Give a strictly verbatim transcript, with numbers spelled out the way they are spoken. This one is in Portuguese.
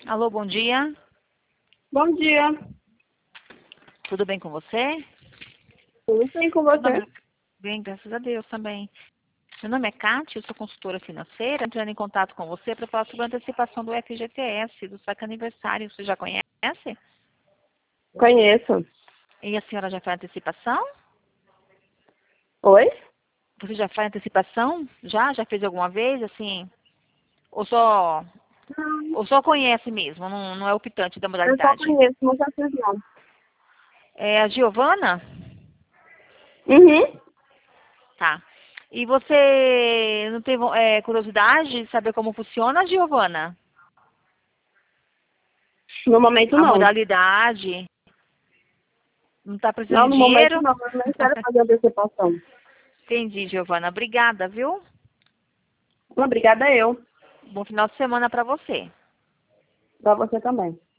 Alô, bom dia. Bom dia. Tudo bem com você? Tudo bem com Meu nome você? é... Bem, graças a Deus também. Meu nome é Kátia, eu sou consultora financeira, entrando em contato com você para falar sobre a antecipação do F G T S, do saque aniversário. Você já conhece? Conheço. E a senhora já faz antecipação? Oi? Você já faz antecipação? Já? Já fez alguma vez, assim? Ou só, Não, ou só conhece mesmo, não, não é optante da eu só modalidade? conheço, não já fiz não. É a Giovana? Uhum. Tá. E você não teve é, curiosidade de saber como funciona, Giovana? No momento A não. modalidade? Não está precisando Não, de no momento dinheiro? não, eu nem quero fazer antecipação. Entendi, Giovana. Obrigada, viu? Obrigada eu. Bom final de semana para você. Pra você também.